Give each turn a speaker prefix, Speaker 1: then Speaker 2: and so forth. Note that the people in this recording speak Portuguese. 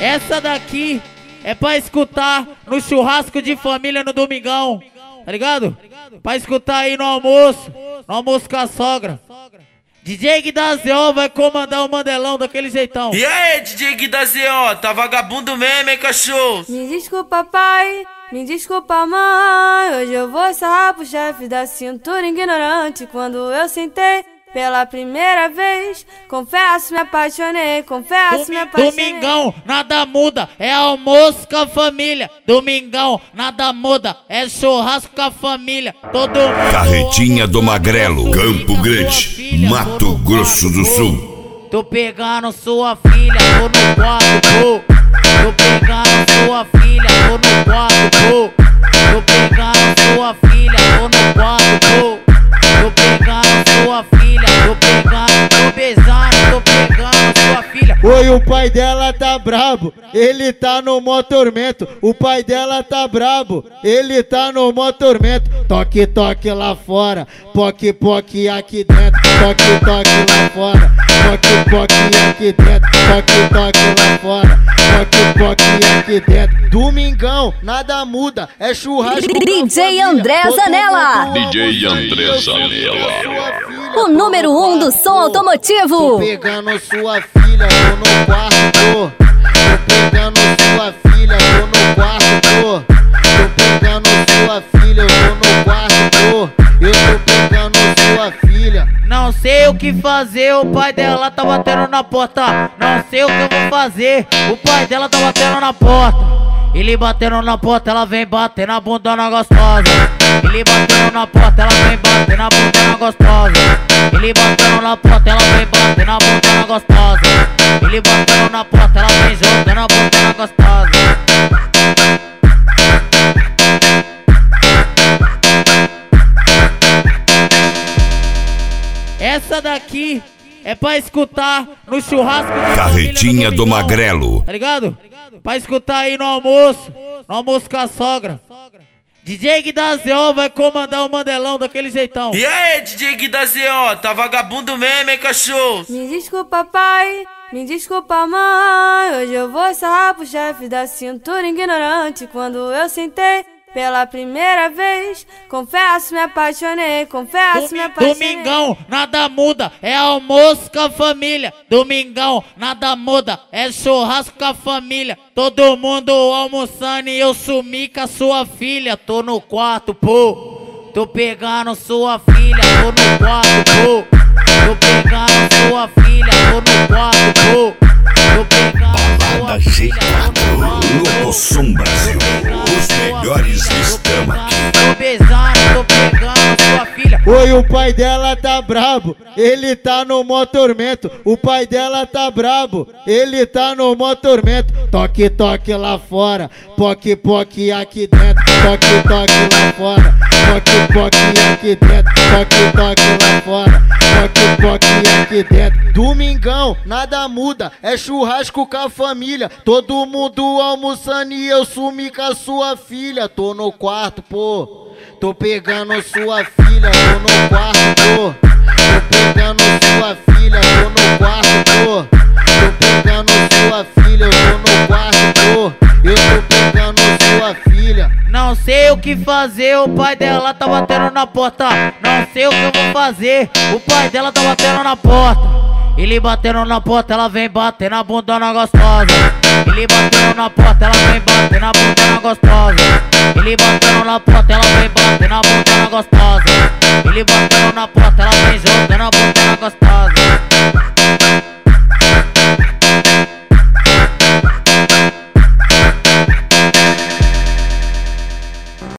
Speaker 1: Essa daqui é pra escutar no churrasco de família no domingão, tá ligado? Pra escutar aí no almoço com a sogra. DJ Guidazeó vai comandar o Mandelão daquele jeitão.
Speaker 2: E aí, DJ Guidazeó, tá vagabundo mesmo, hein, cachorro?
Speaker 3: Me desculpa, pai, me desculpa, mãe. Hoje eu vou sarrar pro chefe da cintura ignorante. Quando eu sentei pela primeira vez, confesso, me apaixonei,
Speaker 1: Domingão, nada muda, é almoço com a família. Domingão, nada muda, é churrasco com a família. Todo mundo.
Speaker 4: Carretinha do Magrelo, Campo Grande, Mato Grosso do Sul.
Speaker 1: Tô pegando sua filha, tô no quarto, pô. Tô pegando sua filha, tô no quarto, pô. Tô pegando sua filha, tô no quarto, pô. Tô pegando sua filha, tô pegando, tô beijando, tô pegando sua filha.
Speaker 5: Oi, o pai dela tá brabo, ele tá no mó tormento. O pai dela tá brabo, ele tá no mó tormento. Toque, toque lá fora, poque, poque aqui dentro. Toque, toque lá fora, poque, poque aqui dentro. Toque, toque lá fora, poque, poque aqui dentro. Domingão, nada muda, é churrasco.
Speaker 6: DJ André Zanella.
Speaker 4: DJ André Zanella.
Speaker 6: O número 1 do som automotivo.
Speaker 5: Tô pegando sua filha, tô no quarto, tô. Tô pegando sua filha, tô no quarto, tô. Tô pegando sua filha, eu tô no quarto, tô. Eu tô pegando sua filha.
Speaker 1: Não sei o que fazer, o pai dela tá batendo na porta. Não sei o que eu vou fazer, o pai dela tá batendo na porta. Ele batendo na porta, ela vem bater na bundona gostosa. Ele batendo na porta, ela vem bater na bundona gostosa. Ele batendo na porta, ela vem bater na bundona gostosa. Ele batendo na porta, ela vem jogando na bundona gostosa. Essa daqui é pra escutar no churrasco de
Speaker 4: Carretinha do
Speaker 1: domingão,
Speaker 4: Magrelo,
Speaker 1: tá ligado? Pra escutar aí no almoço com a sogra. DJ Guidazeó vai comandar o Mandelão daquele jeitão.
Speaker 2: E aí, DJ Guidazeó, tá vagabundo mesmo, hein, cachorro?
Speaker 3: Me desculpa, pai, me desculpa, mãe. Hoje eu vou sarrar pro chefe da cintura ignorante. Quando eu sentei pela primeira vez, confesso, me apaixonei,
Speaker 1: Domingão, nada muda, é almoço com a família. Domingão, nada muda, é churrasco com a família. Todo mundo almoçando e eu sumi com a sua filha. Tô no quarto, pô. Tô pegando sua filha, tô no quarto, pô. Tô pegando sua filha, tô no quarto, pô. Tô pegando
Speaker 4: Balada G4, Locoção Brasil. Os melhores estão aqui.
Speaker 1: Tô beijando, tô pegando sua filha.
Speaker 5: Oi, o pai dela tá brabo, ele tá no mó tormento. O pai dela tá brabo, ele tá no mó tormento. Toque, toque lá fora, poque, poque aqui dentro. Toque, toque lá fora, poque, poque aqui dentro. Toque, toque lá fora, poque, poque aqui dentro. Domingão, nada muda, é churrasco com a família. Todo mundo almoçando e eu sumi com a sua filha. Tô no quarto, pô. Tô pegando sua filha, tô no quarto, tô. Tô pegando sua filha, tô no quarto, tô. Tô pegando sua filha, eu tô no quarto, tô. Eu tô pegando sua filha.
Speaker 1: Não sei o que fazer, o pai dela tá batendo na porta. Não sei o que eu vou fazer, o pai dela tá batendo na porta. Ele batendo na porta, ela vem bater na bundona gostosa. Ele batendo na porta, ela vem bater na bundona gostosa. Ele batendo na porta, ela vem bater na bundona gostosa. Ele batendo na porta, ela vem jogando na bundona gostosa.